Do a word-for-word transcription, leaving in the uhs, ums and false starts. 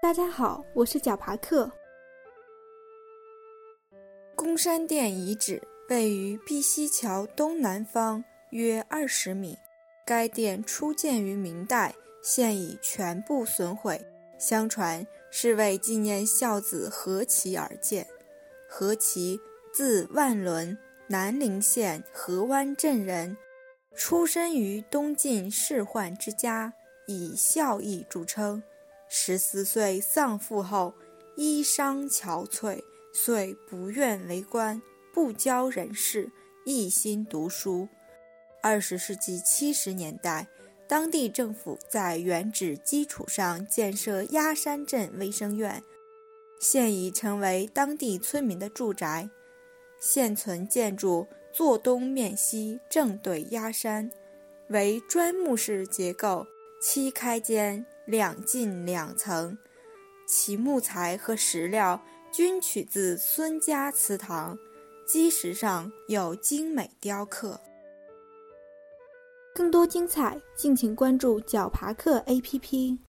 大家好，我是绞爬客。 公山殿遗址位于碧溪桥东南方约二十米，该殿初建于明代，现已全部损毁，相传是为纪念孝子何其而建。何其字万伦，南陵县河湾镇人，出身于东晋仕宦之家，以孝义著称。十四岁丧父后，医伤憔悴，遂不愿为官，不教人事，一心读书。二十世纪七十年代，当地政府在原址基础上建设鸭山镇卫生院，现已成为当地村民的住宅。现存建筑坐东面西，正对鸭山，为砖木式结构，七开间，两进两层，其木材和石料均取自孙家祠堂，基石上有精美雕刻。 更多精彩，敬请关注绞爬客 A P P。